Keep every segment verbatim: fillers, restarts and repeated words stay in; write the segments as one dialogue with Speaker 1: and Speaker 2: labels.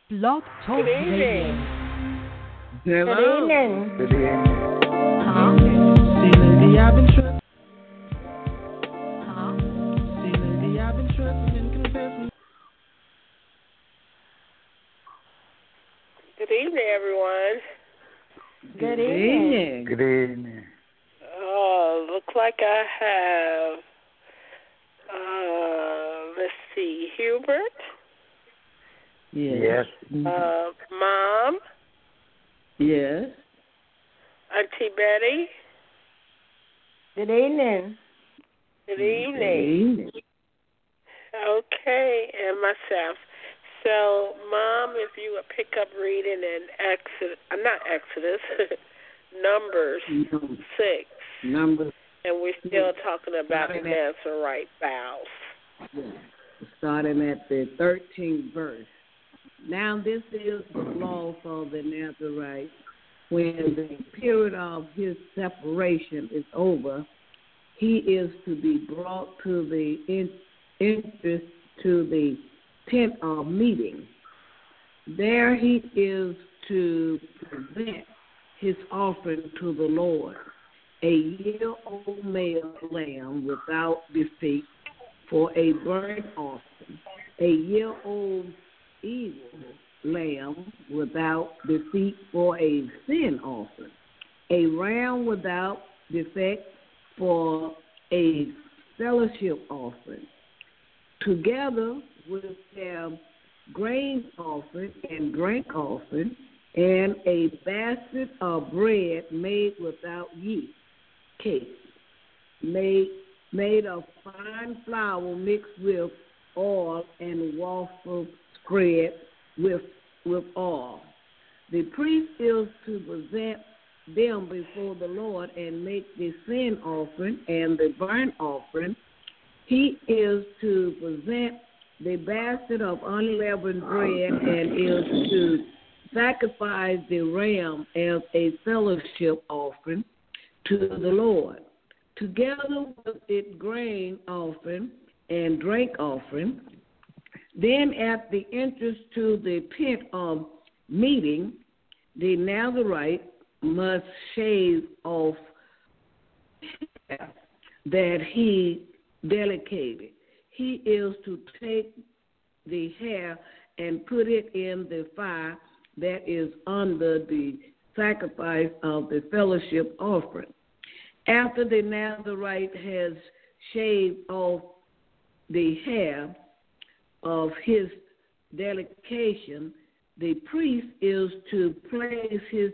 Speaker 1: Blog Talk
Speaker 2: Good evening.
Speaker 1: Radio.
Speaker 3: Good
Speaker 4: Hello.
Speaker 3: evening.
Speaker 5: Good evening.
Speaker 1: Huh?
Speaker 4: See, lady, I've been trusting.
Speaker 1: Huh?
Speaker 4: See, lady, I've been trusting and confessing.
Speaker 2: Good evening, everyone.
Speaker 3: Good evening.
Speaker 5: Good evening.
Speaker 2: Oh, look like I have, uh, let's see, Hubert,
Speaker 4: Yes.
Speaker 5: Yes.
Speaker 2: uh, Mom,
Speaker 4: Yes.
Speaker 2: Auntie Betty.
Speaker 3: Good evening.
Speaker 2: Good
Speaker 4: Good
Speaker 2: evening.
Speaker 4: evening.
Speaker 2: Okay, and myself. So, Mom, if you would pick up reading in Exodus, uh, not Exodus, Numbers
Speaker 4: Number,
Speaker 2: six,
Speaker 4: number
Speaker 2: and we're still talking about the
Speaker 4: Starting at-
Speaker 2: Nazarite vows.
Speaker 4: starting at the thirteenth verse. Now this is the law for the Nazarite. When the period of his separation is over, he is to be brought to the in, interest to the tent of meeting. There he is to present his offering to the Lord, a year-old male lamb without defect for a burnt offering, a year-old eagle lamb without defect for a sin offering, a ram without defect for a fellowship offering, together with their grain offering and drink offering, and a basket of bread made without yeast, cake, made made of fine flour mixed with oil and waffle spread with with oil. The priest is to present them before the Lord and make the sin offering and the burnt offering. He is to present the basket of unleavened bread and is to sacrifice the ram as a fellowship offering to the Lord, together with its grain offering and drink offering. Then at the entrance to the tent of meeting, the Nazarite must shave off that he dedicated. He is to take the hair and put it in the fire that is under the sacrifice of the fellowship offering. After the Nazarite has shaved off the hair of his dedication, the priest is to place his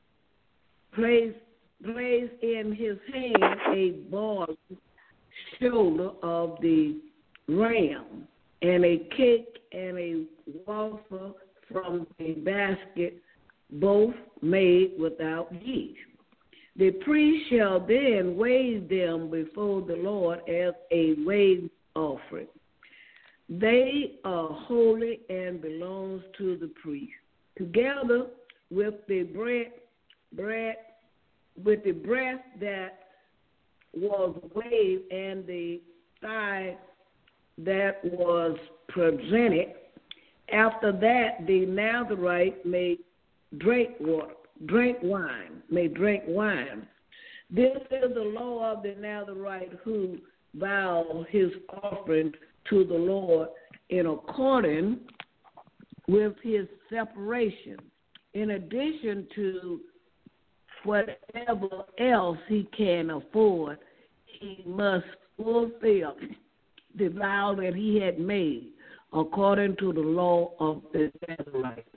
Speaker 4: place place in his hand a bald shoulder of the ram and a cake and a waffle from a basket, both made without yeast. The priest shall then wave them before the Lord as a wave offering. They are holy and belongs to the priest, together with the bread, bread, with the breast that was waved and the thigh that was presented. After that, the Nazarite may drink water, drink wine, may drink wine. This is the law of the Nazarite who vows his offering to the Lord in accordance with his separation, in addition to whatever else he can afford. He must fulfill the vow that he had made according to the law of the Nazarite.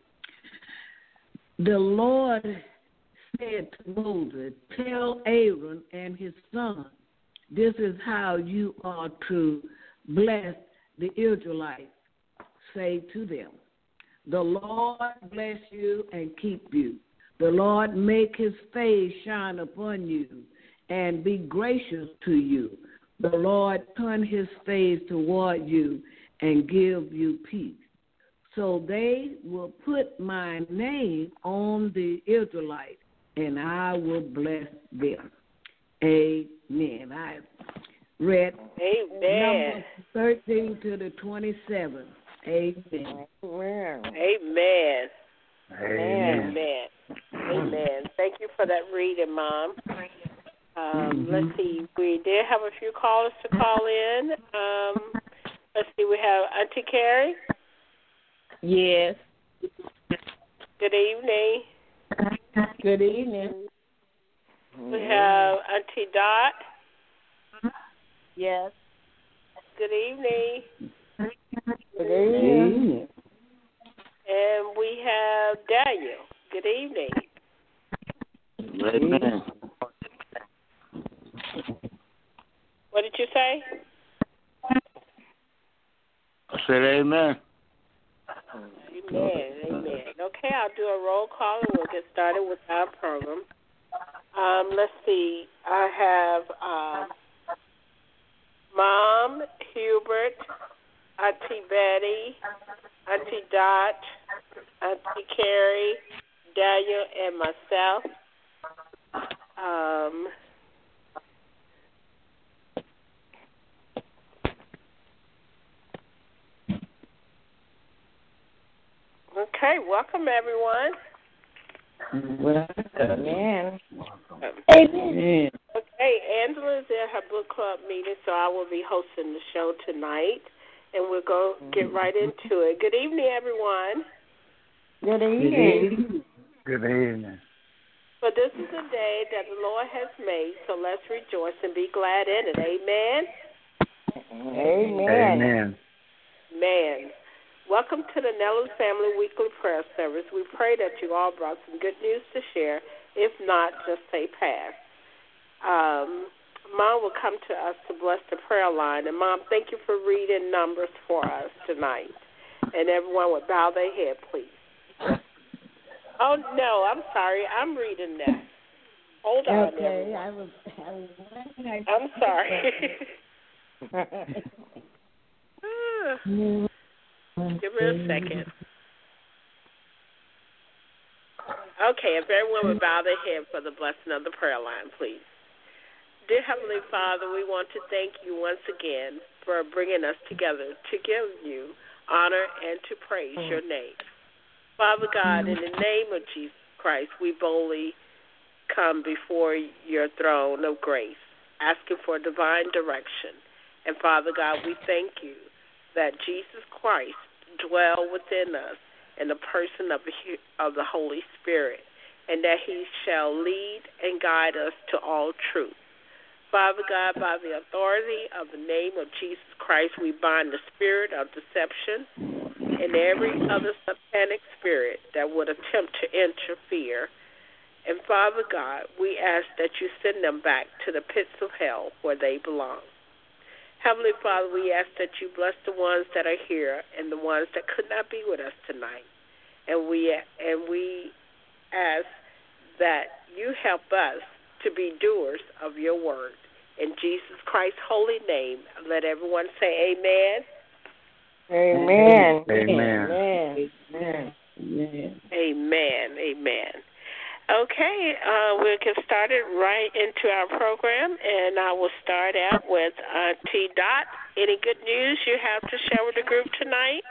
Speaker 4: The Lord said to Moses, tell Aaron and his son, this is how you are to bless the Israelites. Say to them, the Lord bless you and keep you. The Lord make his face shine upon you and be gracious to you. The Lord turn his face toward you and give you peace. So they will put my name on the Israelites, and I will bless them. Amen. I read
Speaker 2: Amen.
Speaker 4: Numbers thirteen to the twenty-seventh. Amen.
Speaker 3: Amen.
Speaker 2: Amen.
Speaker 1: Amen.
Speaker 2: Amen. Amen. Thank you for that reading, Mom. Um, let's see. We did have a few callers to call in. Um, let's see. We have Auntie Carrie.
Speaker 3: Yes.
Speaker 2: Good evening.
Speaker 3: Good evening.
Speaker 2: We have Auntie Dot.
Speaker 3: Yes.
Speaker 2: Good evening.
Speaker 3: Good evening.
Speaker 2: And we have Daniel. Good evening.
Speaker 1: Amen.
Speaker 2: What did you say?
Speaker 1: I said amen.
Speaker 2: Amen. Amen. Okay, I'll do a roll call and we'll get started with our program. Um, let's see. I have um, Mom, Hubert, Auntie Betty, Auntie Dot, Auntie Carrie, Daniel, and myself. Um, okay, welcome everyone.
Speaker 3: Amen.
Speaker 2: Amen. Okay, Angela is at her book club meeting, so I will be hosting the show tonight, and we'll go get right into it. Good evening, everyone.
Speaker 3: Good evening.
Speaker 1: Good evening.
Speaker 2: For this is the day that the Lord has made, so let's rejoice and be glad in it. Amen.
Speaker 3: Amen.
Speaker 1: Amen.
Speaker 2: Man. Welcome to the Nellis Family Weekly Prayer Service. We pray that you all brought some good news to share. If not, just say pass. Um, Mom will come to us to bless the prayer line. And, Mom, thank you for reading Numbers for us tonight. And everyone would bow their head, please. Oh, no, I'm sorry. I'm reading that. Hold on,
Speaker 3: Okay,
Speaker 2: everyone.
Speaker 3: I was, I was
Speaker 2: I'm sorry. Give me a second. Okay, if everyone would bow their head for the blessing of the prayer line, please. Dear Heavenly Father, we want to thank you once again for bringing us together to give you honor and to praise your name. Father God, in the name of Jesus Christ, we boldly come before your throne of grace, asking for divine direction. And Father God, we thank you that Jesus Christ dwell within us in the person of the, of the Holy Spirit, and that he shall lead and guide us to all truth. Father God, by the authority of the name of Jesus Christ, we bind the spirit of deception and every other satanic spirit that would attempt to interfere. And Father God, we ask that you send them back to the pits of hell where they belong. Heavenly Father, we ask that you bless the ones that are here and the ones that could not be with us tonight. And we and we ask that you help us to be doers of your word. In Jesus Christ's holy name, let everyone say amen.
Speaker 3: Amen.
Speaker 1: Amen.
Speaker 3: Amen. Amen.
Speaker 4: Amen.
Speaker 2: Amen. Amen. Okay, uh, we'll get started right into our program, and I will start out with Auntie Dot. Any good news you have to share with the group tonight?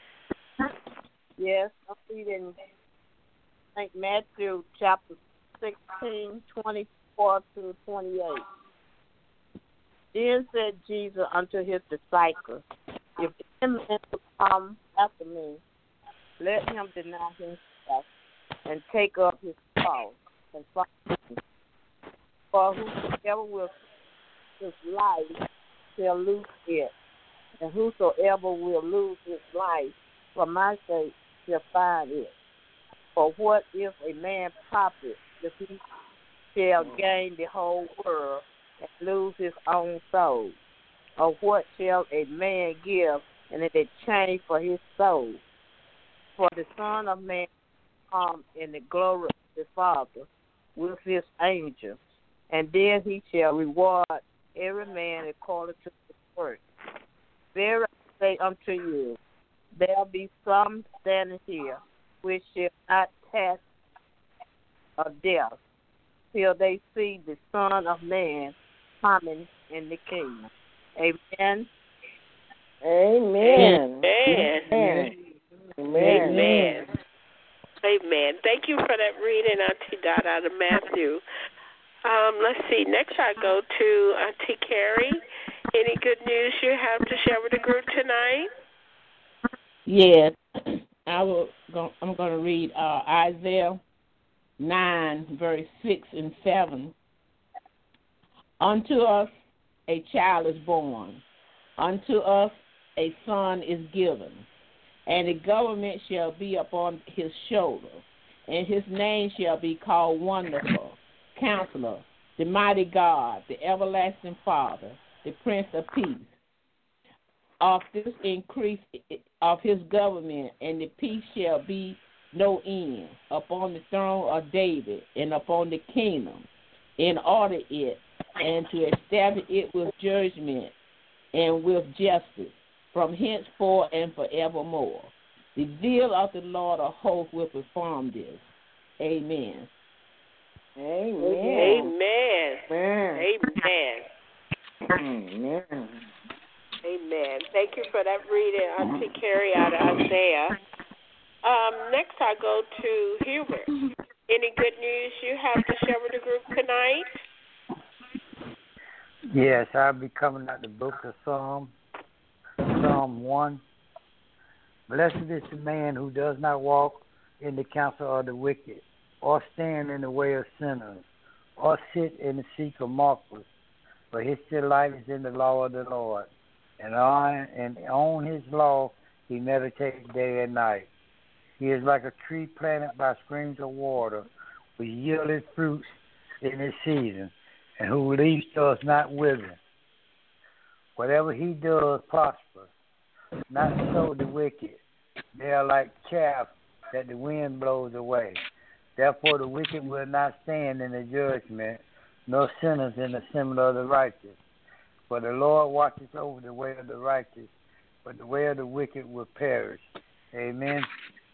Speaker 5: Yes, I'm reading Saint Matthew chapter sixteen, twenty-four through twenty-eight. Then said Jesus unto his disciples, if any man will come after me, let him deny himself and take up his cross and follow me. For whosoever will save his life shall lose it, and whosoever will lose his life for my sake shall find it. For what if a man profit if he shall gain the whole world and lose his own soul? Or what shall a man give in exchange for his soul? For the Son of Man come in the glory of the Father with his angels, and then he shall reward every man according to his work. Verily I say unto you, there be some standing here which shall not taste of death till they see the Son of Man coming in the kingdom. Amen.
Speaker 3: Amen.
Speaker 2: Amen.
Speaker 3: Amen.
Speaker 2: Amen. Amen. Thank you for that reading, Auntie Dot, out of Matthew. Um, let's see. Next, I go to Auntie Carrie. Any good news you have to share with the group tonight?
Speaker 6: Yes, I will. Go, I'm going to read uh, Isaiah nine, verse six and seven. Unto us a child is born, unto us a son is given, and the government shall be upon his shoulder, and his name shall be called Wonderful, Counselor, the Mighty God, the Everlasting Father, the Prince of Peace. Of this increase of his government, and the peace shall be no end upon the throne of David and upon the kingdom, in order it, and to establish it with judgment and with justice from henceforth and forevermore. The zeal of the Lord of hosts will perform this. Amen.
Speaker 3: Amen.
Speaker 2: Amen.
Speaker 3: Amen.
Speaker 2: Amen.
Speaker 3: Amen.
Speaker 2: Amen. Thank you for that reading, Auntie Carrie, out of Isaiah. Um, next, I go to Hubert. Any good news you have to share with the group tonight?
Speaker 1: Yes, I'll be coming out the book of Psalm, Psalm one. Blessed is the man who does not walk in the counsel of the wicked, or stand in the way of sinners, or sit in the seat of mockers. But his delight is in the law of the Lord, and on, and on his law he meditates day and night. He is like a tree planted by springs of water, which yieldeth fruits in its season, and whose leaf does not wither. Whatever he does prospers. Not so the wicked. They are like chaff that the wind blows away. Therefore the wicked will not stand in the judgment, nor sinners in the assembly of the righteous. For the Lord watches over the way of the righteous, but the way of the wicked will perish. Amen.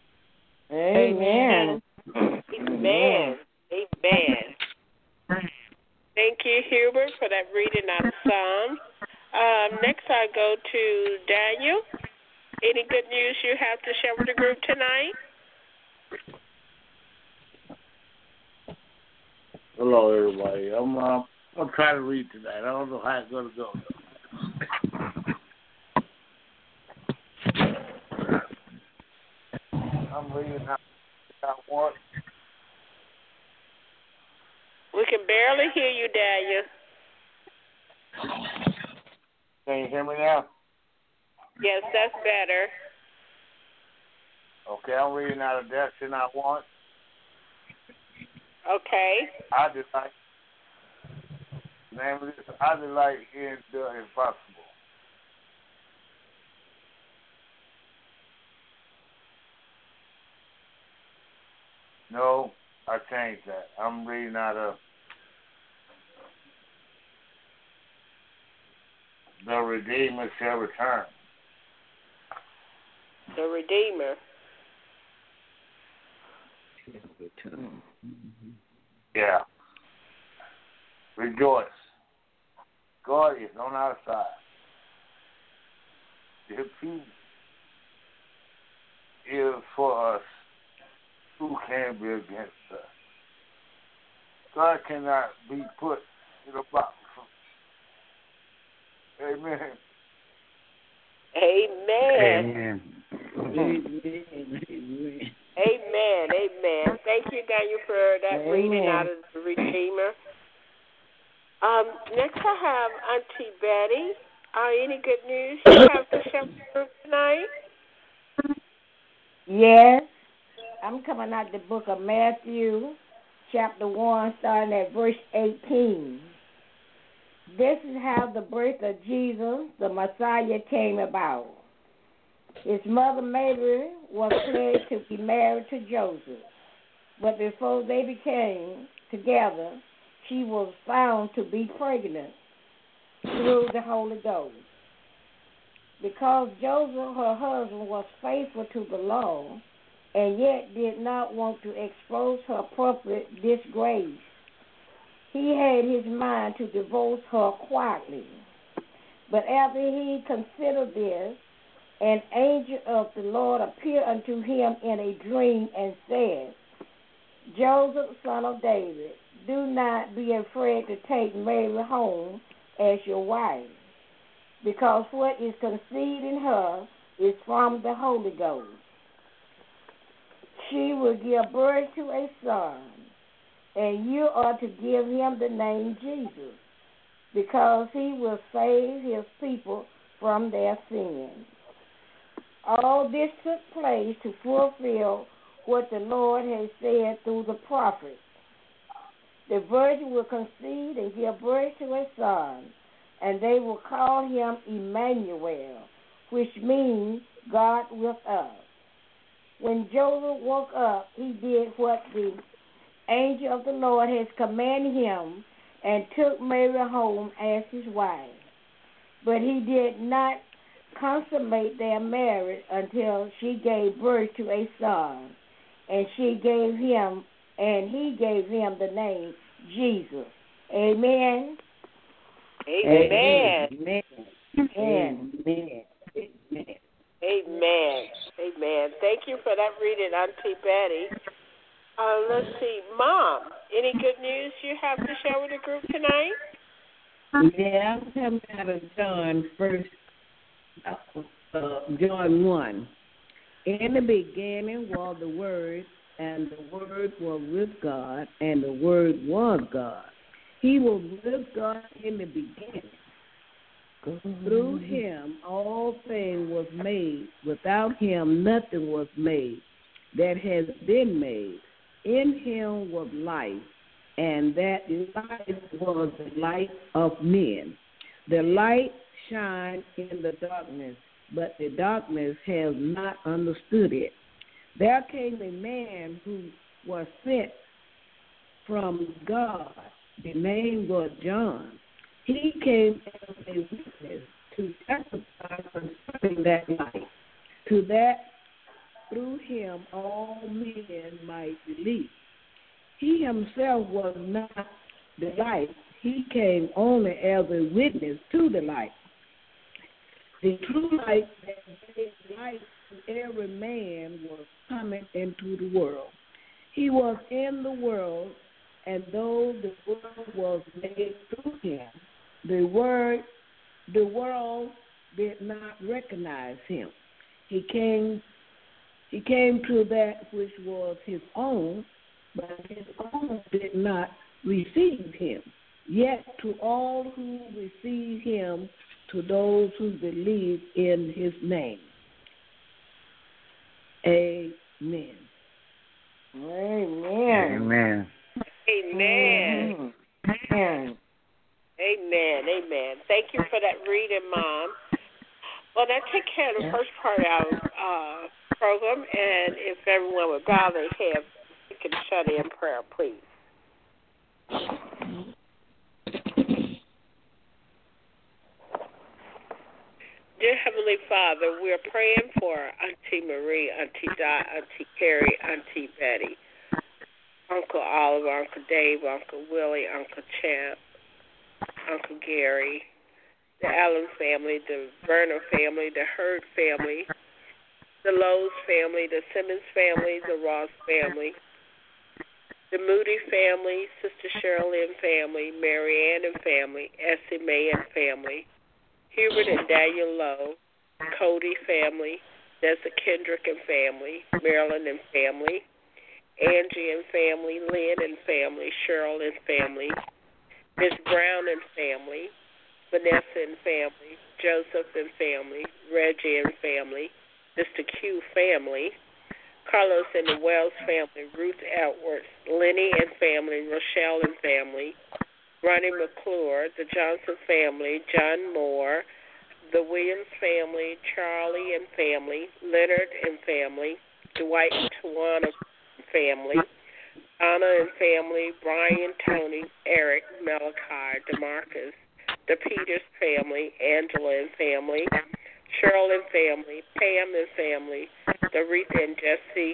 Speaker 3: Amen.
Speaker 2: Amen. Amen. Thank you, Hubert, for that reading out of Psalms. Um, next, I go to Daniel. Any good news you have to share with the group tonight?
Speaker 1: Hello, everybody. I'm uh, I'm trying to read tonight. I don't know how it's gonna go. I'm reading how I want.
Speaker 2: We can barely hear you, Daniel.
Speaker 1: Can you hear me now?
Speaker 2: Yes, that's better.
Speaker 1: Okay, I'm reading out of Destiny I Want.
Speaker 2: Okay.
Speaker 1: I delight. The name of this, I delight in the impossible. No, I changed that. I'm reading out of The Redeemer Shall Return.
Speaker 2: The Redeemer.
Speaker 1: Yeah. Rejoice. God is on our side. If He is for us, who can be against us? God cannot be put in a box. Amen.
Speaker 2: Amen.
Speaker 1: Amen.
Speaker 4: Amen.
Speaker 2: Amen. Amen. Thank you, Daniel, for that
Speaker 3: Amen.
Speaker 2: reading out of the Redeemer. Um, next, I have Auntie Betty. Uh, any good news you have to share with the group tonight?
Speaker 3: Yes. I'm coming out the book of Matthew, chapter one, starting at verse eighteen. This is how the birth of Jesus, the Messiah, came about. His mother Mary was pledged to be married to Joseph, but before they became together, she was found to be pregnant through the Holy Ghost. Because Joseph, her husband, was faithful to the law and yet did not want to expose her public disgrace, he had his mind to divorce her quietly. But after he considered this, an angel of the Lord appeared unto him in a dream and said, Joseph, son of David, do not be afraid to take Mary home as your wife, because what is conceived in her is from the Holy Ghost. She will give birth to a son, and you are to give him the name Jesus, because he will save his people from their sins. All this took place to fulfill what the Lord has said through the prophet. The virgin will conceive and give birth to a son, and they will call him Emmanuel, which means God with us. When Joseph woke up, he did what the angel of the Lord has commanded him and took Mary home as his wife. But he did not consummate their marriage until she gave birth to a son, and she gave him, and he gave him the name Jesus. Amen.
Speaker 2: Amen.
Speaker 3: Amen. Amen.
Speaker 4: Amen. Amen.
Speaker 2: Amen. Amen. Thank you for that reading, Auntie Betty. Uh, let's see, Mom, any good news you have to share with the group tonight?
Speaker 4: Yeah, I'm coming out of John first, uh, uh, John one. In the beginning was the Word, and the Word was with God, and the Word was God. He was with God in the beginning. Through him all things was made. Without him nothing was made that has been made. In him was life, and that life was the light of men. The light shined in the darkness, but the darkness has not understood it. There came a man who was sent from God. The name was John. He came as a witness to testify concerning that light, to that through him all men might believe. He himself was not the light. He came only as a witness to the light. The true light that gave light to every man was coming into the world. He was in the world, and though the world was made through him, the word, the world did not recognize him. He came, he came to that which was his own, but his own did not receive him. Yet to all who received him, to those who believe in his name. Amen.
Speaker 3: Amen.
Speaker 1: Amen.
Speaker 2: Amen.
Speaker 3: Amen.
Speaker 2: Amen. Amen. Thank you for that reading, Mom. Well, that take care of the first part of our uh, program, and if everyone would bow their head, we can shut in prayer, please. Dear Heavenly Father, we're praying for Auntie Marie, Auntie Dot, Auntie Carrie, Auntie Betty, Uncle Oliver, Uncle Dave, Uncle Willie, Uncle Champ, Uncle Gary, the Allen family, the Verner family, the Hurd family, the Lowe's family, the Simmons family, the Ross family, the Moody family, Sister Shirley and family, Mary Ann and family, Essie Mae and family, Hubert and Daniel Lowe, Cody family, Nessa Kendrick and family, Marilyn and family, Angie and family, Lynn and family, Cheryl and family, Miss Brown and family, Vanessa and family, Joseph and family, Reggie and family, Mister Q family, Carlos and the Wells family, Ruth Edwards, Lenny and family, Rochelle and family, Ronnie McClure, the Johnson family, John Moore, the Williams family, Charlie and family, Leonard and family, Dwight and Tawana family, Anna and family, Brian, Tony, Eric, Malachi, DeMarcus, the Peters family, Angela and family, Cheryl and family, Pam and family, the Reith and Jesse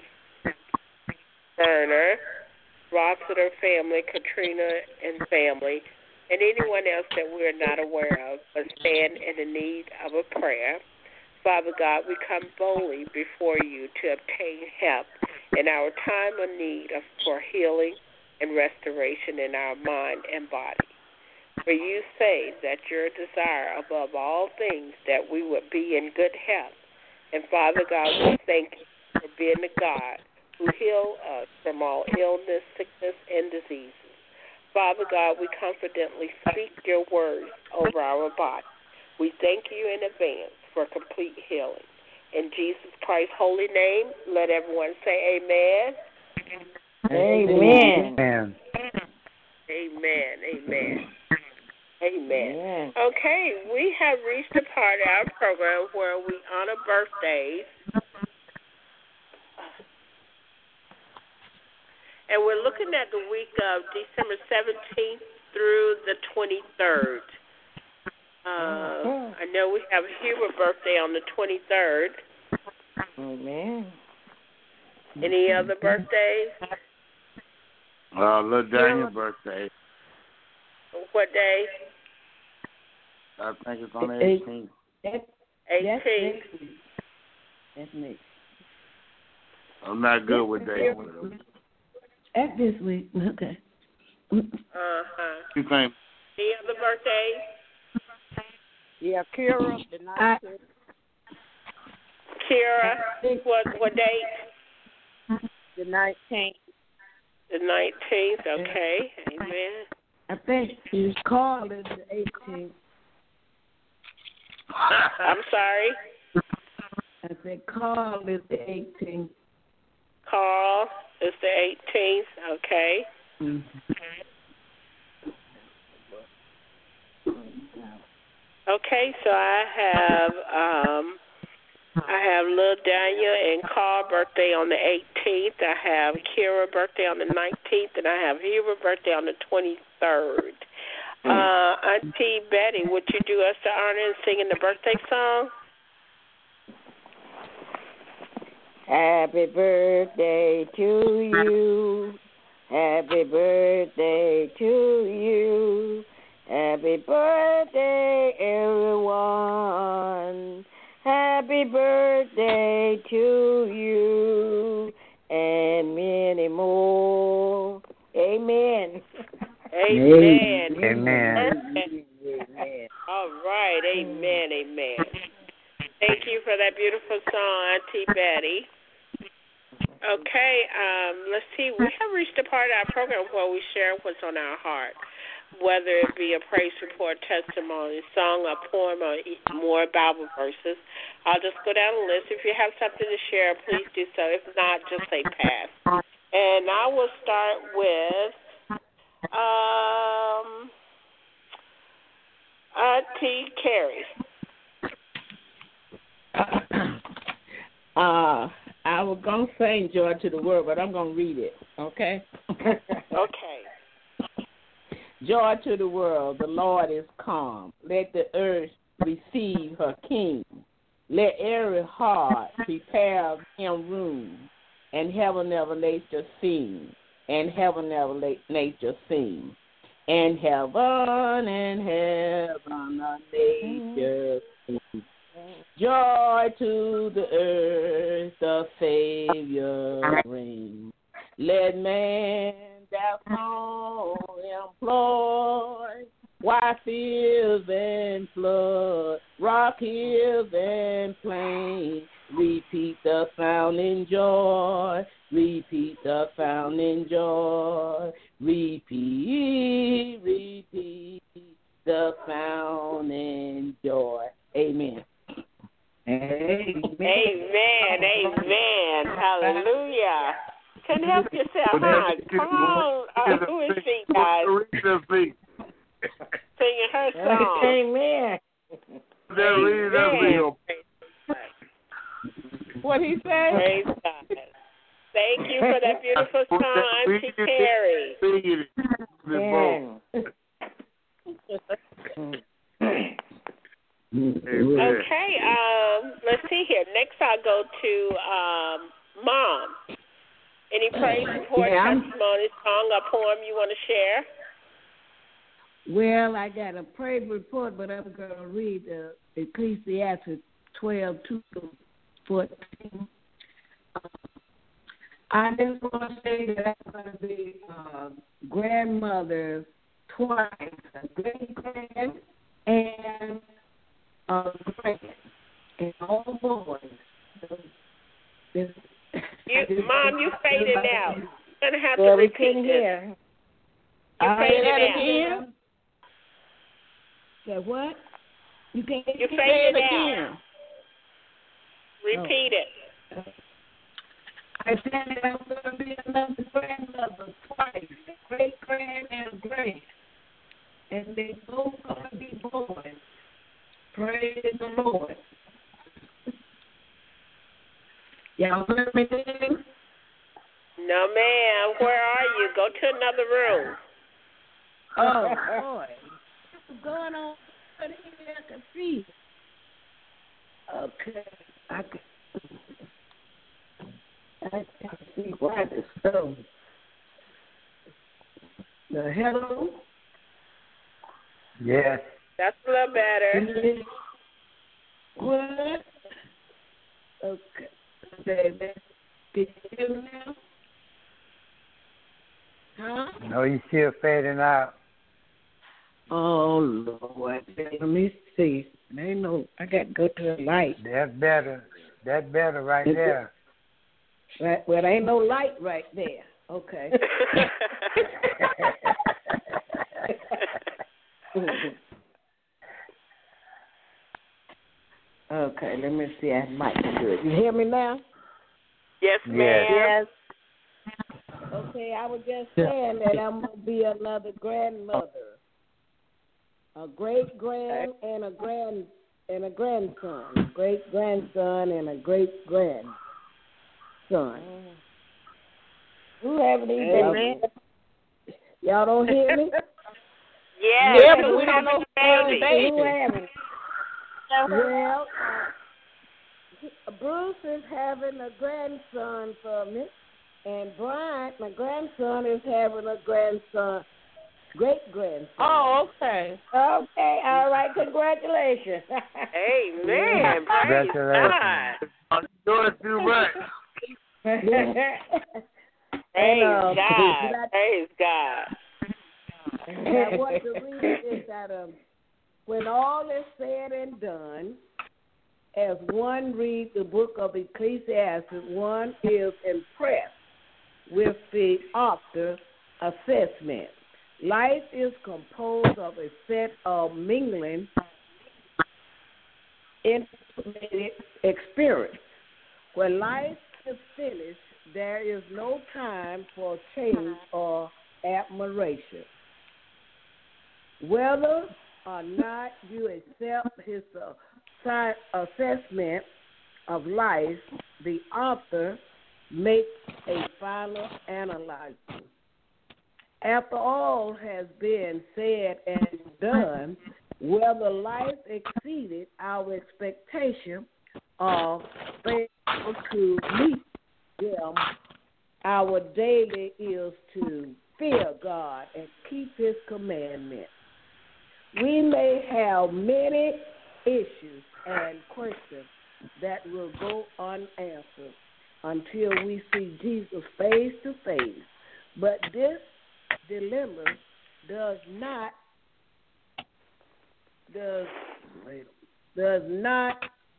Speaker 2: Berner, Rossiter family, Katrina and family, and anyone else that we're not aware of but stand in the need of a prayer. Father God, we come boldly before you to obtain help in our time of need of, for healing and restoration in our mind and body. For you say that your desire above all things that we would be in good health. And Father God, we thank you for being the God who heals us from all illness, sickness, and diseases. Father God, we confidently speak your words over our body. We thank you in advance for complete healing. In Jesus Christ's holy name, let everyone say amen.
Speaker 3: Amen.
Speaker 1: Amen.
Speaker 2: Amen. Amen. Amen. Okay, we have reached the part of our program where we honor birthdays. And we're looking at the week of December seventeenth through the twenty-third. Uh, I know we have Huber's birthday on the twenty-third.
Speaker 3: Amen.
Speaker 2: Any other birthdays?
Speaker 7: Uh, little Daniel's birthday.
Speaker 2: What day?
Speaker 7: I think it's on the eighteenth.
Speaker 2: eighteenth.
Speaker 4: That's next.
Speaker 7: I'm not good with dates.
Speaker 4: That's this week. Okay.
Speaker 2: Uh-huh.
Speaker 7: You think?
Speaker 2: Any other birthdays?
Speaker 5: Yeah, Kira, the nineteenth.
Speaker 2: Kira, what what date?
Speaker 5: The nineteenth.
Speaker 2: The nineteenth, okay. Amen.
Speaker 4: I think his call is the eighteenth.
Speaker 2: I'm sorry?
Speaker 4: I said call is the eighteenth.
Speaker 2: Carl is the eighteenth, okay.
Speaker 4: Mm-hmm.
Speaker 2: Okay, so I have um I have Lil Daniel and Carl birthday on the eighteenth. I have Kira birthday on the nineteenth, and I have Huber birthday on the twenty-third. Uh, Auntie Betty, would you do us the honor in singing the birthday song?
Speaker 3: Happy birthday to you. Happy birthday to you. Happy birthday, everyone. Happy birthday to you and many more. Amen.
Speaker 2: Amen.
Speaker 1: Amen.
Speaker 2: Amen. All right. Amen. Amen. Thank you for that beautiful song, Auntie Betty. Okay, um, let's see. We have reached the part of our program where we share what's on our heart, whether it be a praise report, testimony, song, a poem, or more Bible verses. I'll just go down the list. If you have something to share, please do so. If not, just say pass. And I will start with um, Auntie Carrie.
Speaker 6: Uh, I was going to sing Joy to the World, but I'm going to read it, okay?
Speaker 2: Okay.
Speaker 6: Joy to the world, the Lord is come. Let the earth receive her King. Let every heart prepare him room, and heaven never nature sing, and heaven never nature sing, and heaven and heaven a nature sing. Joy to the earth, the Savior reign. Let man that song employ, why fields and flood, rock hills and plain, repeat the sound in joy, repeat the sound in joy, repeat, repeat the sound in joy. Amen.
Speaker 2: Amen. Amen. Amen. Hallelujah. Couldn't help yourself, huh? Come on. Uh, who is she, guys? Singing her song.
Speaker 3: Amen.
Speaker 2: Amen.
Speaker 6: What he said?
Speaker 2: Praise God. Thank you for that beautiful song, Auntie Carrie. Okay, um, let's see here. Next, I'll go to um, Mom. Any praise report,
Speaker 4: yeah,
Speaker 2: testimony, song, or poem you want to share?
Speaker 4: Well, I got a praise report, but I'm going to read uh, Ecclesiastes twelve, two to fourteen. Uh, I just want to say that I'm going to be uh, grandmother twice, a great-grand and a grand, and all boys. So, this,
Speaker 2: You, Mom, you faded out. You're going to have
Speaker 3: well,
Speaker 2: to
Speaker 3: we
Speaker 2: repeat
Speaker 3: couldn't
Speaker 2: this.
Speaker 3: hear.
Speaker 2: You
Speaker 6: Uh,
Speaker 2: faded
Speaker 6: that
Speaker 2: out.
Speaker 6: again?
Speaker 4: Say what? You can't
Speaker 2: You
Speaker 6: Say
Speaker 2: faded
Speaker 6: it
Speaker 2: out.
Speaker 6: again.
Speaker 2: Repeat it.
Speaker 4: I said that I'm going to be another grandmother twice, great grand and grand, and they both going to be boys. Praise the Lord. Y'all heard me then?
Speaker 2: No, ma'am. Where are you? Go to another room.
Speaker 4: Oh, boy. What's going on? I can see. Okay. I can, I can see why this so. Uh, hello?
Speaker 1: Yes.
Speaker 2: That's a little better.
Speaker 4: What? Okay. Okay. Can you hear me now? Huh?
Speaker 1: No, you still fading out.
Speaker 4: Oh, Lord. Let me see. Ain't no, I got to go to the light.
Speaker 1: That's better. That's better right
Speaker 4: Is
Speaker 1: there.
Speaker 4: Right, well, there ain't no light right there. Okay. Okay, let me see. I might do it. You hear me now?
Speaker 2: Yes, ma'am.
Speaker 3: Yes.
Speaker 4: Okay, I was just saying that I'm going to be another grandmother. A great grand and a grand and a grandson. Great grandson and a great grandson.
Speaker 3: Who have these
Speaker 4: Amen. Y'all don't hear me?
Speaker 2: Yes.
Speaker 6: Yeah,
Speaker 2: Who
Speaker 6: but we don't
Speaker 2: has
Speaker 6: know
Speaker 2: a
Speaker 6: who
Speaker 2: baby?
Speaker 6: the baby.
Speaker 3: Who have it?
Speaker 4: Well, uh, Bruce is having a grandson for me, and Brian, my grandson, is having a grandson, great grandson.
Speaker 6: Oh, okay.
Speaker 3: Okay, all right, congratulations.
Speaker 2: Amen. Praise
Speaker 1: Congratulations.
Speaker 2: God.
Speaker 7: Do it too much.
Speaker 2: Praise
Speaker 4: And, uh,
Speaker 2: God. Praise God.
Speaker 4: And I want to read this that um, when all is said and done, as one reads the book of Ecclesiastes, one is impressed with the author's assessment. Life is composed of a set of mingling, intimate experience. When life is finished, there is no time for change or admiration. Whether or not you accept his uh, assessment of life, the author makes a final analysis. After all has been said and done, whether life exceeded our expectation or failed to meet them, our daily is to fear God and keep his commandments. We may have many issues and questions that will go unanswered until we see Jesus face to face. But this dilemma does not does does not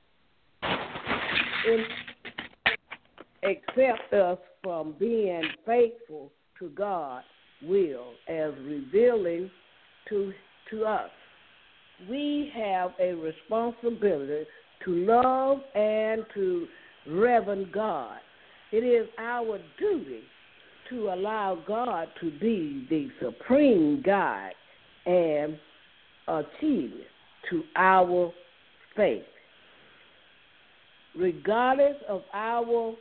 Speaker 4: in, accept us from being faithful to God's will as revealing to to us. We have a responsibility to love and to reverence God. It is our duty to allow God to be the supreme guide and achievement to our faith. Regardless of our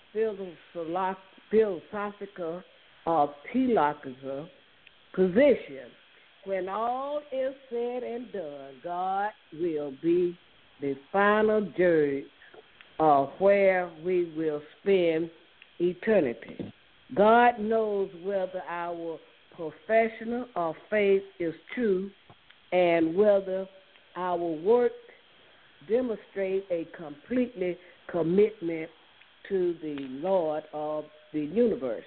Speaker 4: philosophical or theological position, when all is said and done, God will be the final judge of where we will spend eternity. God knows whether our profession of faith is true, and whether our work demonstrate a completely commitment to the Lord of the universe.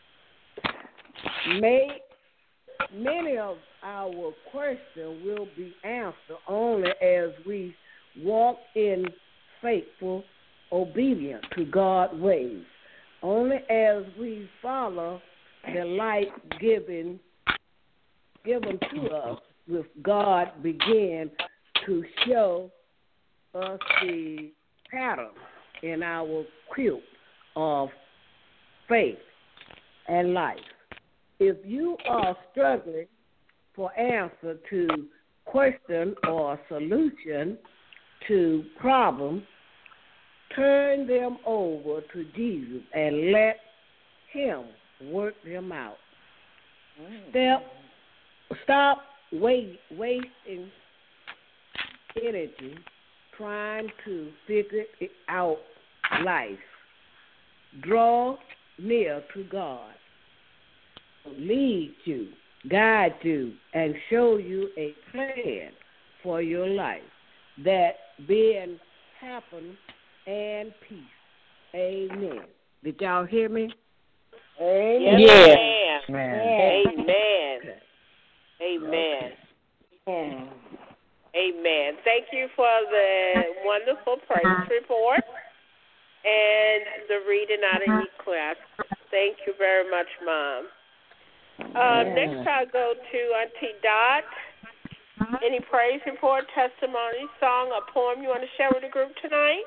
Speaker 4: May, many of our questions will be answered only as we walk in faithful obedience to God's ways, only as we follow the light given given to us with God begin to show us the pattern in our quilt of faith and life. If you are struggling for answer to question or solution to problem, turn them over to Jesus and let him work them out. Step, stop wait, wasting energy trying to figure it out life. Draw near to God. Lead you, guide you, and show you a plan for your life that being happen and peace. Amen. Did y'all hear me?
Speaker 2: Amen.
Speaker 3: Yes.
Speaker 2: Amen.
Speaker 3: Amen.
Speaker 2: Amen.
Speaker 3: Amen.
Speaker 2: Amen. Thank you for the wonderful praise report and the reading out of your class. Thank you very much, Mom. Uh, next, I'll go to Auntie Dot. Any praise report, testimony, song, or poem you want to share with the group tonight?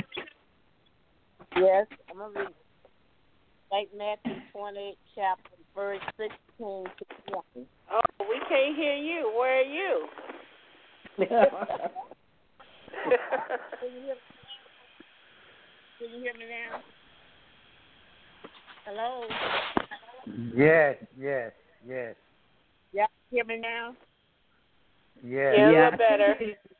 Speaker 5: Yes, I'm going to read Saint Matthew twenty, chapter, verse sixteen to twenty.
Speaker 2: Oh, we can't hear you. Where are you?
Speaker 5: Can you hear, can you hear me now? Hello?
Speaker 1: Yes, yes, yes.
Speaker 5: Y'all hear me now?
Speaker 1: Yes.
Speaker 2: Yeah, a
Speaker 4: Yeah.
Speaker 2: little better.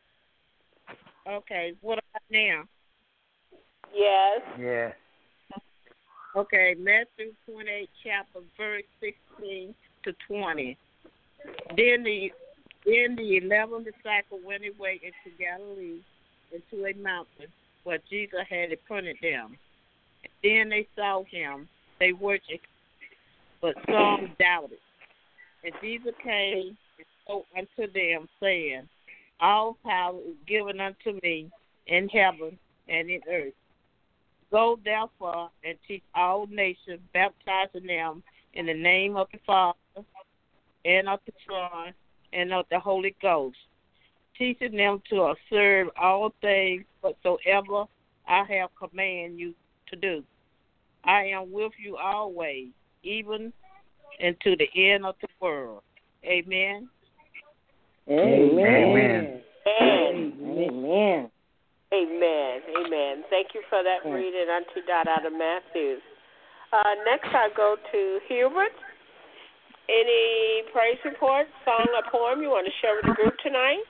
Speaker 5: Okay, what about now?
Speaker 2: Yes.
Speaker 1: Yes.
Speaker 5: Okay, Matthew twenty-eight, chapter, verse sixteen to twenty. Then the then the eleven disciples went away into Galilee, into a mountain where Jesus had appointed them. And then they saw him, they worshipped, but some doubted. And Jesus came and spoke unto them, saying, all power is given unto me in heaven and in earth. Go therefore and teach all nations, baptizing them in the name of the Father and of the Son and of the Holy Ghost, teaching them to observe all things whatsoever I have commanded you to do. I am with you always, even unto the end of the world. Amen.
Speaker 3: Amen.
Speaker 1: Amen.
Speaker 2: Amen.
Speaker 3: Amen.
Speaker 2: Amen. Amen. Thank you for that reading, Auntie Dot, out of Matthews. Uh, next, I go to Hubert. Any praise report, song, or poem you want to share with the group tonight?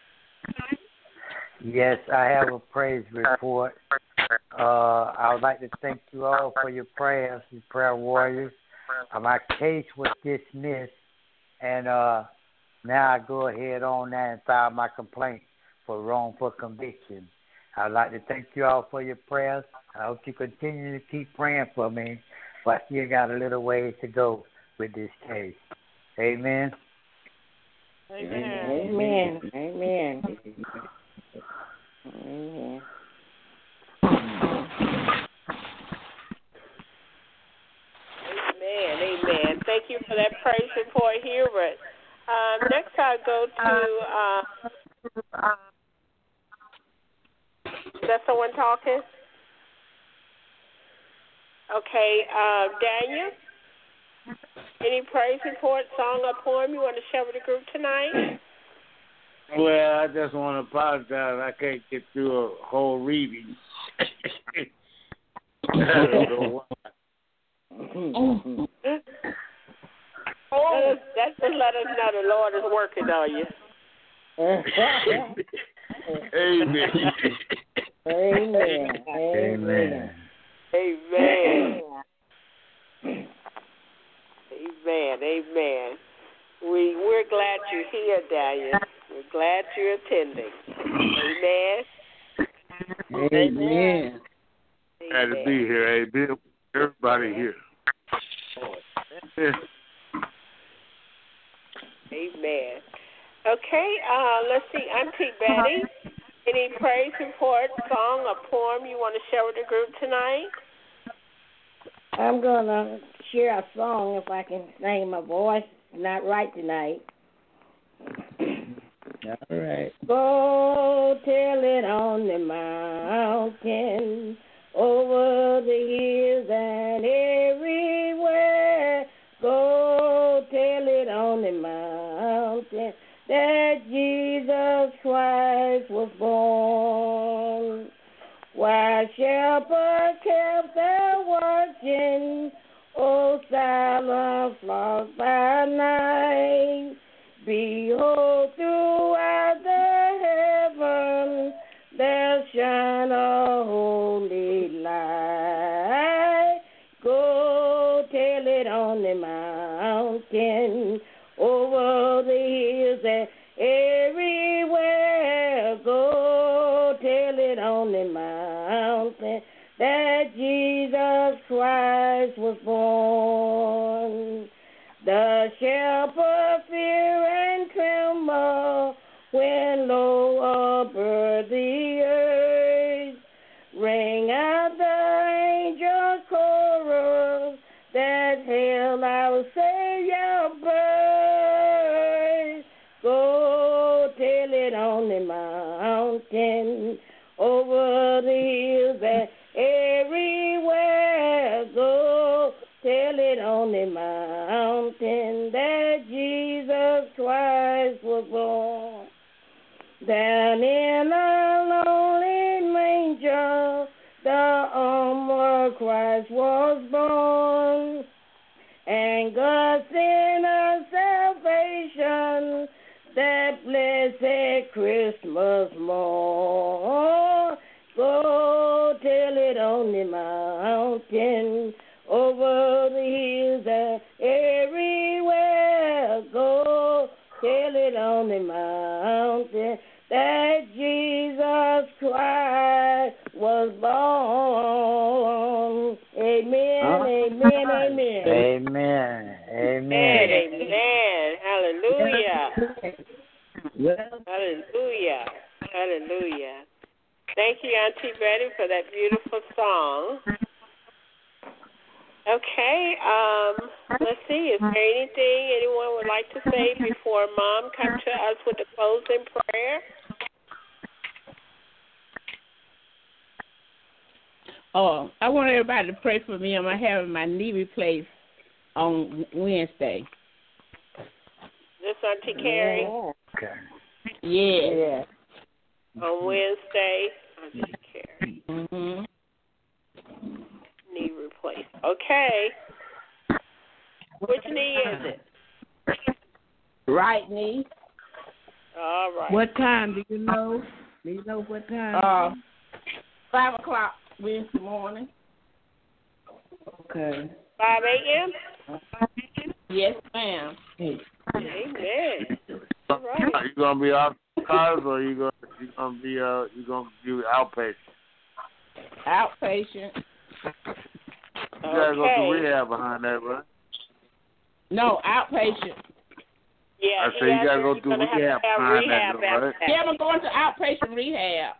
Speaker 1: Yes, I have a praise report. Uh, I would like to thank you all for your prayers, you prayer warriors. Uh, my case was dismissed, and uh, now I go ahead on that and file my complaint for wrongful conviction. I'd like to thank you all for your prayers. I hope you continue to keep praying for me, but I still got a little ways to go with this case. Amen.
Speaker 5: Amen.
Speaker 3: Amen. Amen. Amen.
Speaker 2: Amen. Amen. Thank you for that praise report, Hubert. Um, next, I'll go to, uh, is that someone talking? Okay, uh, Daniel, any praise report, song, or poem you want to share with the group tonight?
Speaker 7: Well, I just want to apologize. I can't get through a whole reading. I don't know why.
Speaker 2: Oh, that's to let us know the Lord is working on you.
Speaker 7: Amen.
Speaker 3: Amen.
Speaker 1: Amen.
Speaker 2: Amen. Amen. Amen. you're here, Daniel. We're glad you're attending. Amen.
Speaker 4: Amen.
Speaker 7: Glad to be here. Hey, everybody here. Yeah.
Speaker 2: Amen. Okay, uh, let's see. Auntie Betty, any praise report, song, or poem you want to share with the group tonight?
Speaker 3: I'm going to share a song if I can sing. My voice is not right tonight.
Speaker 4: All right.
Speaker 3: Go tell it on the mountain, over the hills and everywhere. Go tell it on the mountain that Jesus Christ was born. While shepherds kept their watching, O silent flock by night, behold, throughout the heaven there shine a holy light. Go tell it on the mountain, over the hills and everywhere. Go tell it on the mountain that Jesus Christ was born. The shepherds fear and tremble when lo above the earth ring out the angel chorus that hail our Savior birth. Go tell it on the mountain, over the hills and everywhere. Go tell it on the mountain that Jesus Christ was born. Down in a lonely manger, the humble Christ was born. And God sent us salvation that blessed Christmas morn. Go tell it on the mountain, over the hills and everywhere. Go tell it on the mountain that Jesus Christ was born. Amen, amen, amen.
Speaker 1: Amen. Amen.
Speaker 2: Amen. Hallelujah. Hallelujah. Hallelujah. Thank you, Auntie Betty, for that beautiful song. Okay, um, let's see. Is there anything anyone would like to say before Mom comes to us with the closing prayer?
Speaker 6: Oh, I want everybody to pray for me. I'm having my knee replaced on Wednesday.
Speaker 2: This Auntie Carrie?
Speaker 3: Yeah.
Speaker 1: Okay.
Speaker 6: Yeah.
Speaker 3: Yeah.
Speaker 2: On Wednesday, Auntie Carrie.
Speaker 6: Mm-hmm.
Speaker 2: Knee replaced. Okay. Which knee is it?
Speaker 6: Right knee.
Speaker 2: All right.
Speaker 4: What time do you know? Do you know what time?
Speaker 6: Uh, five o'clock Wednesday morning.
Speaker 4: Okay.
Speaker 2: five a.m.?
Speaker 6: Yes, ma'am.
Speaker 4: Hey.
Speaker 2: Amen. All right.
Speaker 7: Are you gonna be out cars or you gonna you gonna be uh you gonna do outpatient?
Speaker 6: Outpatient.
Speaker 7: You gotta go
Speaker 2: Okay.
Speaker 7: through rehab behind that, right?
Speaker 6: No, outpatient.
Speaker 2: Yeah,
Speaker 7: I
Speaker 2: he
Speaker 7: say you
Speaker 2: has
Speaker 7: gotta
Speaker 2: to-
Speaker 7: go
Speaker 2: he's
Speaker 7: through
Speaker 2: gonna have to
Speaker 7: rehab
Speaker 2: have
Speaker 7: behind
Speaker 2: rehab
Speaker 7: that, though,
Speaker 2: after
Speaker 7: right?
Speaker 2: that.
Speaker 6: Yeah, I'm going to outpatient rehab.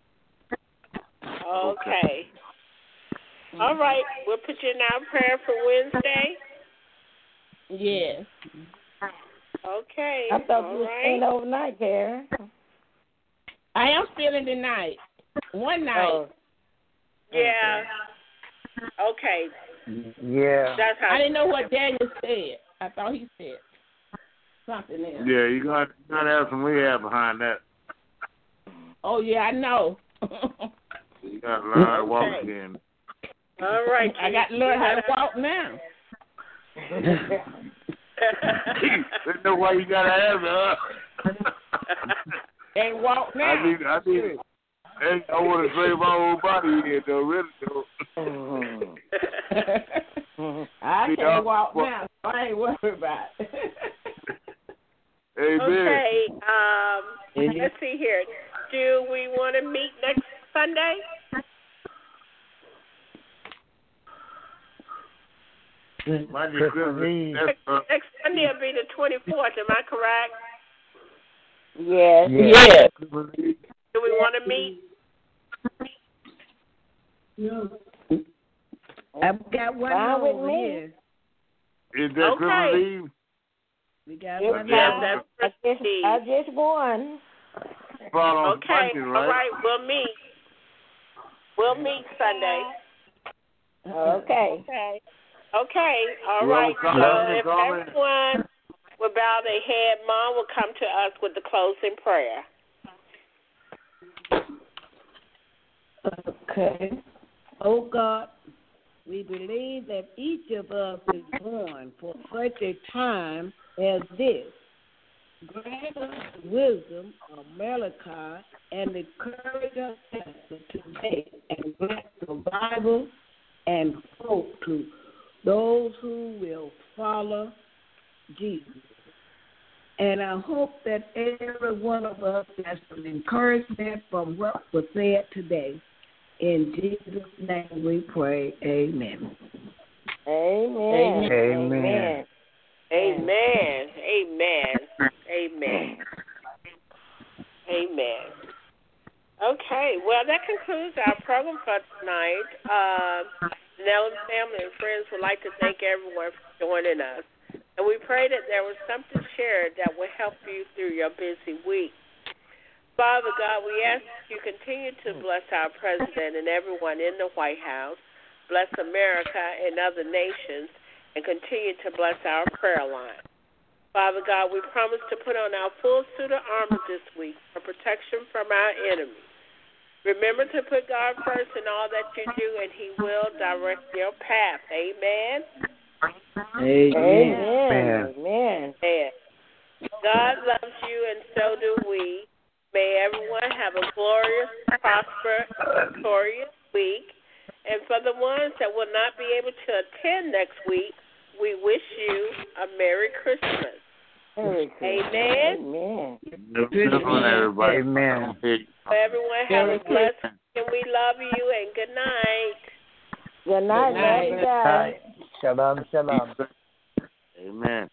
Speaker 2: Okay. All right. We'll put you in our prayer for Wednesday.
Speaker 6: Yes.
Speaker 2: Okay.
Speaker 3: I thought
Speaker 2: All
Speaker 3: you were
Speaker 2: right.
Speaker 3: staying overnight there.
Speaker 6: I am spending the night. One night.
Speaker 3: Oh,
Speaker 2: Yeah. Okay.
Speaker 1: Yeah.
Speaker 2: That's how.
Speaker 6: I didn't know what Daniel said. I thought he said something else.
Speaker 7: Yeah, you gotta you gotta have some rehab behind that.
Speaker 6: Oh, yeah, I know.
Speaker 7: You gotta learn how to walk
Speaker 2: Okay.
Speaker 7: again.
Speaker 2: All right.
Speaker 6: I got to learn how to walk now.
Speaker 7: They know why you gotta have it, huh?
Speaker 6: And walk now.
Speaker 7: I need, I need. Hey, I want to save my whole body here, though. Really, though.
Speaker 6: I
Speaker 7: See,
Speaker 6: can
Speaker 7: I-
Speaker 6: walk
Speaker 7: well-
Speaker 6: now, so I ain't worried about it.
Speaker 7: Amen.
Speaker 2: Okay.
Speaker 7: Monday,
Speaker 1: Christmas
Speaker 7: Christmas
Speaker 1: Eve.
Speaker 7: That's, uh,
Speaker 2: Next Sunday will be the twenty-fourth. Am I correct?
Speaker 3: Yes.
Speaker 5: Yes.
Speaker 2: Do we want to meet?
Speaker 4: I've got one
Speaker 3: Fine with
Speaker 4: over
Speaker 3: me.
Speaker 4: here.
Speaker 7: Is that
Speaker 2: Okay.
Speaker 7: Christmas Eve?
Speaker 4: We got
Speaker 3: Yes,
Speaker 4: one
Speaker 7: Yeah.
Speaker 3: ma'am.
Speaker 2: That's
Speaker 3: I just,
Speaker 2: Christmas Eve.
Speaker 3: I just won.
Speaker 7: Fall on
Speaker 2: Okay,
Speaker 7: Monday,
Speaker 2: all right, we'll meet. We'll meet Sunday.
Speaker 3: Okay.
Speaker 2: Okay. Okay, all
Speaker 7: Whoever
Speaker 2: right.
Speaker 7: comes
Speaker 2: So
Speaker 7: in,
Speaker 2: if
Speaker 7: call in.
Speaker 2: everyone will bow their head, Mom will come to us with the closing prayer.
Speaker 4: Okay. Oh God, we believe that each of us is born for such a time as this. Grant us the wisdom of Malachi and the courage of Esther today, and grant survival and hope to those who will follow Jesus. And I hope that every one of us has some encouragement from what was said today. In Jesus' name we pray. Amen.
Speaker 3: Amen.
Speaker 1: Amen.
Speaker 2: Amen. Amen. Amen. Amen. Okay, well, that concludes our program for tonight. Uh, Nellis family and friends would like to thank everyone for joining us. And we pray that there was something shared that will help you through your busy week. Father God, we ask that you continue to bless our president and everyone in the White House, bless America and other nations, and continue to bless our prayer line. Father God, we promise to put on our full suit of armor this week for protection from our enemies. Remember to put God first in all that you do, and he will direct your path. Amen?
Speaker 3: Amen.
Speaker 1: Amen.
Speaker 3: Amen.
Speaker 2: Amen. God loves you, and so do we. May everyone have a glorious, prosperous, victorious week. And for the ones that will not be able to attend next week, we wish you a Merry Christmas.
Speaker 3: Merry Christmas.
Speaker 2: Amen.
Speaker 3: Amen.
Speaker 7: Good on everybody.
Speaker 1: Amen.
Speaker 2: So everyone have a blessed week, and we love you, and good night.
Speaker 3: Good night,
Speaker 4: Good night.
Speaker 3: love you guys.
Speaker 1: Shalom, shalom.
Speaker 7: Amen.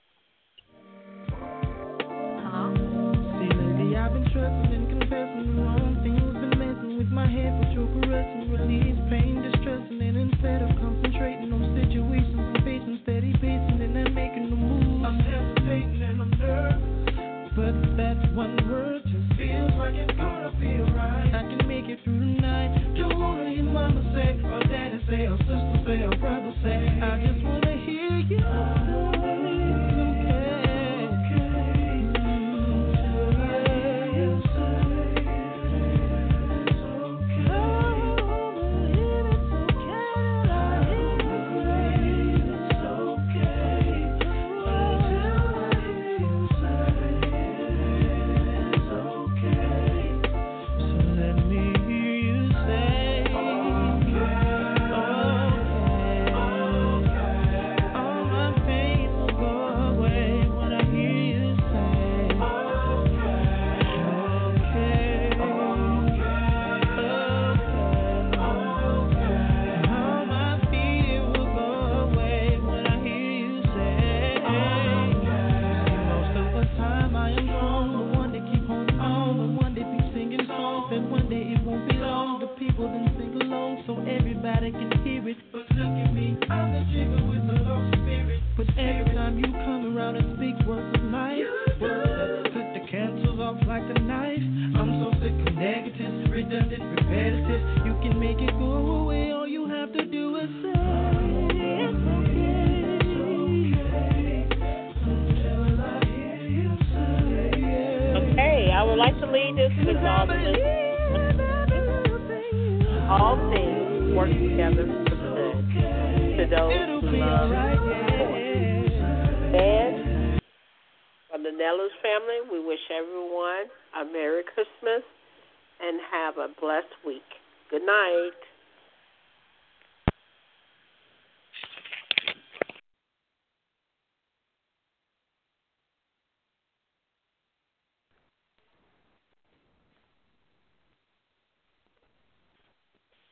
Speaker 8: See, lately I've been trusting and confessing the wrong things, been messing with my head for true caressing, release pain, distressing, and instead of concentrating on situations and facing steady pacing, and then making the move, I'm hesitating and I'm nervous, but that one word just feels like it's gonna be alright. I can make it through the night. Don't wanna hear mama say, or daddy say, or sister say, or brother say. I just wanna hear you say.
Speaker 2: All things work together for good to those who love the Lord. And from the Nellis family, we wish everyone a Merry Christmas and have a blessed week. Good night.